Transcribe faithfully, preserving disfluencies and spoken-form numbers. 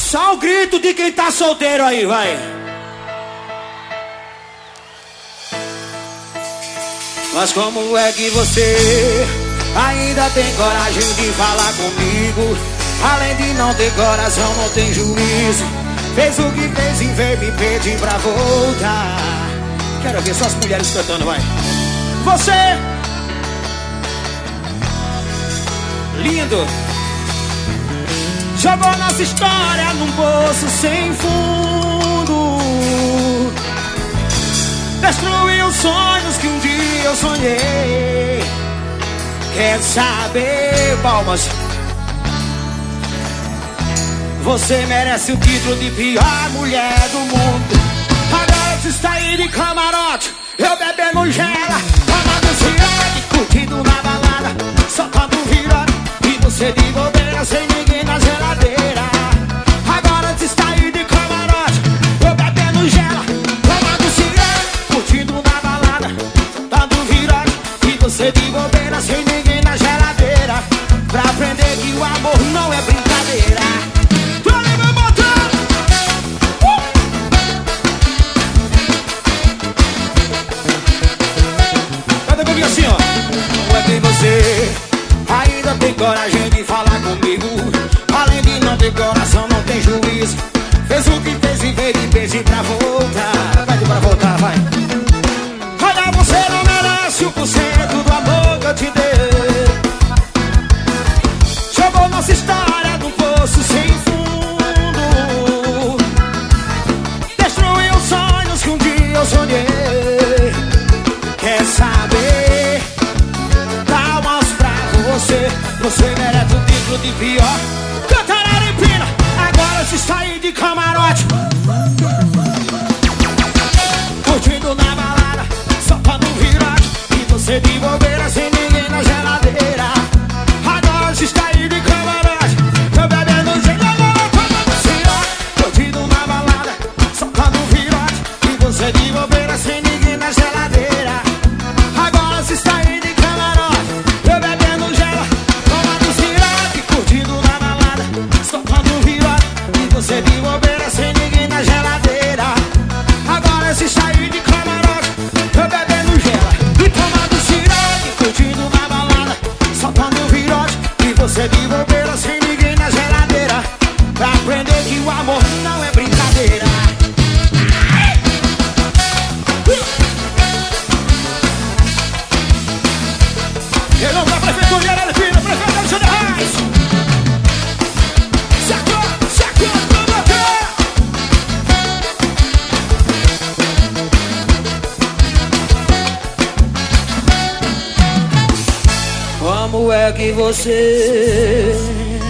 Só o grito de quem tá solteiro aí, vai. Mas como é que você ainda tem coragem de falar comigo? Além de não ter coração, não tem juízo. Fez o que fez em vez me pedir pra voltar. Quero ver só as mulheres cantando, vai. Você lindo jogou nossa história num poço sem fundo. Destruiu sonhos que um dia eu sonhei. Quer saber, palmas? Você merece o título de pior mulher do mundo. Agora você está aí de camarote, eu bebendo gela, tomando ciane, curtindo na balada, soltando virada, e você de bobeira sem ninguém na geladeira. Agora você está aí de camarote, eu bebendo gela, tomando ciane, curtindo na balada, soltando virada, e você de bobeira sem ninguém na geladeira. Pra aprender que o amor não é brincadeira. Assim, ó. Como é que você ainda tem coragem de falar comigo? Além de não ter coração, não tem juízo. Fez o que fez em vez de pedir pra voltar. Vai pra voltar, vai. Olha, você não merece um por cento do amor que eu te dei. Jogou nossa história num poço sem fundo. Destruiu sonhos que um dia eu sonhei. Quer saber? Palmas pra você. Você merece o título de pior. Cantarela empina. Agora se sair de camarote, curtindo na balada, soltando virote, e você de bobeira sem ninguém na geladeira. Agora se sair de camarote, eu bebendo gelo, tomando cirote, curtindo na balada, soltando virote, e você de bobeira sem ninguém na geladeira. Agora se sair de camarote, eu bebendo gelo, tomando cirote, curtindo na balada, soltando virote, e você de bobeira sem ninguém na geladeira. Agora se sair de camarote, eu bebendo gelo e tomando cirote, curtindo na balada, soltando virote, e você de bobeira sem ninguém na geladeira. Pra aprender que o amor não é brincadeira. Em nome da Prefeitura de Araripina, Prefeito Alexandre Reis. Sacou, sacou, provoca. Como é que você